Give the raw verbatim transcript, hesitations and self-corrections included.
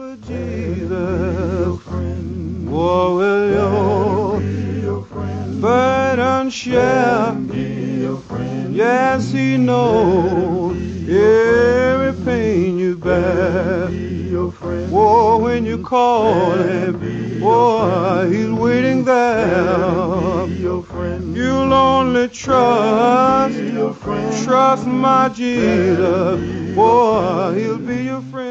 with Jesus. Boy, will your burden share. Yes, he knows every pain you bear. Boy, when you call him, boy, he's waiting there. You'll only trust, trust my Jesus. Boy, he'll be your friend.